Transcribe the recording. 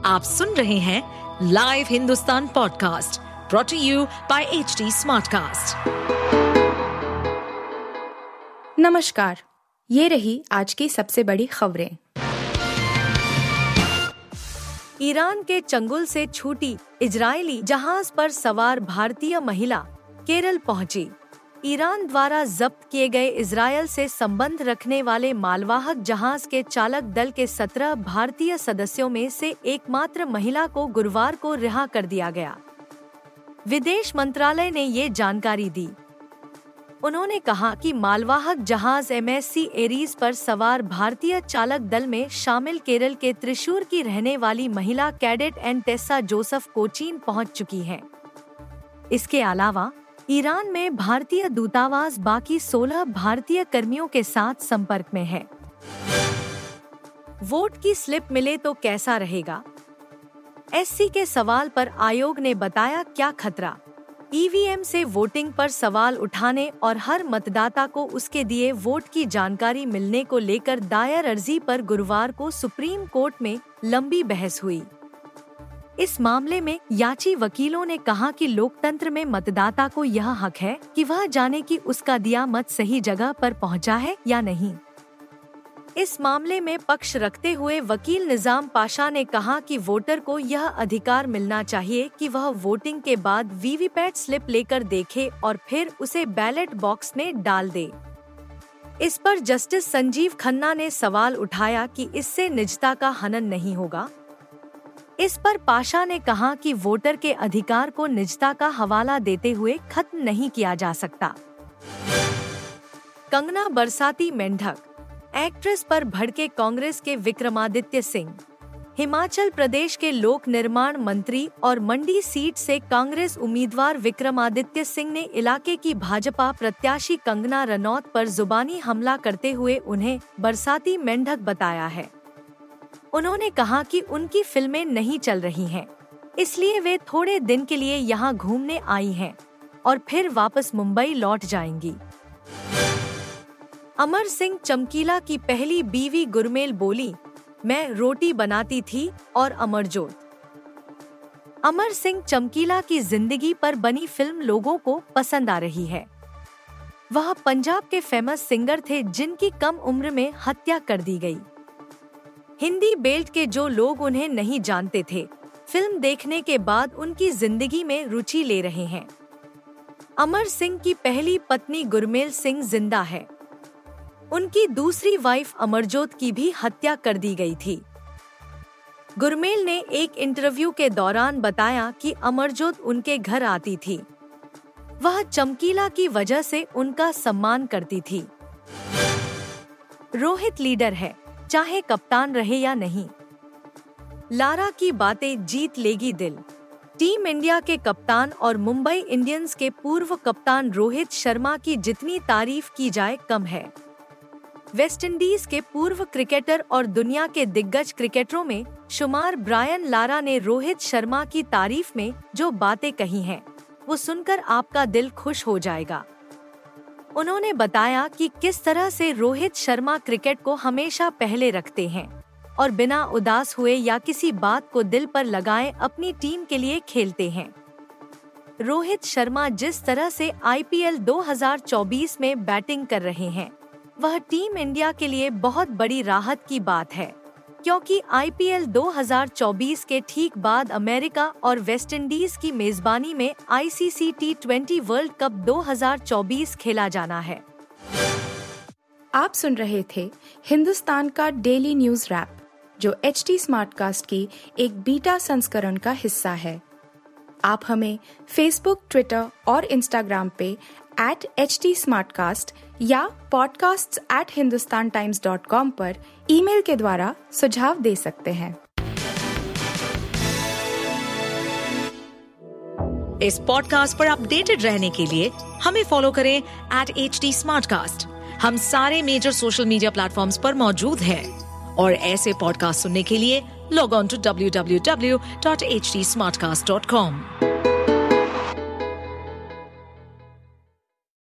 आप सुन रहे हैं live Hindustan podcast brought to you by HT Smartcast. नमस्कार, ये रही आज की सबसे बड़ी खबरें। ईरान के चंगुल से छूटी इजरायली जहाज पर सवार भारतीय महिला केरल पहुंची। ईरान द्वारा जब्त किए गए इजरायल से संबंध रखने वाले मालवाहक जहाज के चालक दल के 17 भारतीय सदस्यों में से एकमात्र महिला को गुरुवार को रिहा कर दिया गया। विदेश मंत्रालय ने ये जानकारी दी। उन्होंने कहा कि मालवाहक जहाज MSC एरीज पर सवार भारतीय चालक दल में शामिल केरल के त्रिशूर की रहने वाली महिला कैडेट टेसा जोसेफ कोचीन पहुंच चुकी है। इसके अलावा ईरान में भारतीय दूतावास बाकी 16 भारतीय कर्मियों के साथ संपर्क में है। वोट की स्लिप मिले तो कैसा रहेगा? SC के सवाल पर आयोग ने बताया क्या खतरा। EVM से वोटिंग पर सवाल उठाने और हर मतदाता को उसके दिए वोट की जानकारी मिलने को लेकर दायर अर्जी पर गुरुवार को सुप्रीम कोर्ट में लंबी बहस हुई। इस मामले में याची वकीलों ने कहा कि लोकतंत्र में मतदाता को यह हक है कि वह जाने कि उसका दिया मत सही जगह पर पहुंचा है या नहीं। इस मामले में पक्ष रखते हुए वकील निजाम पाशा ने कहा कि वोटर को यह अधिकार मिलना चाहिए कि वह वोटिंग के बाद वीवीपैट स्लिप लेकर देखे और फिर उसे बैलेट बॉक्स में डाल दे। इस पर जस्टिस संजीव खन्ना ने सवाल उठाया कि इससे निजता का हनन नहीं होगा। इस पर पाशा ने कहा कि वोटर के अधिकार को निजता का हवाला देते हुए खत्म नहीं किया जा सकता। कंगना बरसाती मेंढक, एक्ट्रेस पर भड़के कांग्रेस के विक्रमादित्य सिंह। हिमाचल प्रदेश के लोक निर्माण मंत्री और मंडी सीट से कांग्रेस उम्मीदवार विक्रमादित्य सिंह ने इलाके की भाजपा प्रत्याशी कंगना रनौत पर जुबानी हमला करते हुए उन्हें बरसाती मेंढक बताया है। उन्होंने कहा कि उनकी फिल्में नहीं चल रही हैं, इसलिए वे थोड़े दिन के लिए यहाँ घूमने आई हैं और फिर वापस मुंबई लौट जाएंगी। अमर सिंह चमकीला की पहली बीवी गुरमेल बोली, मैं रोटी बनाती थी और अमरजोत। अमर सिंह चमकीला की जिंदगी पर बनी फिल्म लोगों को पसंद आ रही है। वह पंजाब के फेमस सिंगर थे जिनकी कम उम्र में हत्या कर दी गई। हिंदी बेल्ट के जो लोग उन्हें नहीं जानते थे, फिल्म देखने के बाद उनकी जिंदगी में रुचि ले रहे हैं। अमर सिंह की पहली पत्नी गुरमेल सिंह जिंदा है। उनकी दूसरी वाइफ अमरजोत की भी हत्या कर दी गई थी। गुरमेल ने एक इंटरव्यू के दौरान बताया कि अमरजोत उनके घर आती थी। वह चमकीला की वजह से उनका सम्मान करती थी। रोहित लीडर है, चाहे कप्तान रहे या नहीं। लारा की बातें जीत लेगी दिल। टीम इंडिया के कप्तान और मुंबई इंडियंस के पूर्व कप्तान रोहित शर्मा की जितनी तारीफ की जाए कम है। वेस्टइंडीज के पूर्व क्रिकेटर और दुनिया के दिग्गज क्रिकेटरों में शुमार ब्रायन लारा ने रोहित शर्मा की तारीफ में जो बातें कही हैं, वो सुनकर आपका दिल खुश हो जाएगा। उन्होंने बताया कि किस तरह से रोहित शर्मा क्रिकेट को हमेशा पहले रखते हैं और बिना उदास हुए या किसी बात को दिल पर लगाए अपनी टीम के लिए खेलते हैं। रोहित शर्मा जिस तरह से IPL 2024 में बैटिंग कर रहे हैं, वह टीम इंडिया के लिए बहुत बड़ी राहत की बात है, क्योंकि IPL 2024 के ठीक बाद अमेरिका और वेस्टइंडीज की मेजबानी में ICC T20 वर्ल्ड कप 2024 खेला जाना है। आप सुन रहे थे हिंदुस्तान का डेली न्यूज रैप, जो HT स्मार्टकास्ट की एक बीटा संस्करण का हिस्सा है। आप हमें फेसबुक, ट्विटर और इंस्टाग्राम पे @HT Smartcast या podcasts@hindustantimes.com पर ईमेल के द्वारा सुझाव दे सकते हैं। इस पॉडकास्ट पर अपडेटेड रहने के लिए हमें फॉलो करें @HT Smartcast। हम सारे मेजर सोशल मीडिया प्लेटफॉर्म्स पर मौजूद हैं और ऐसे पॉडकास्ट सुनने के लिए लॉग ऑन टू www.htsmartcast.com।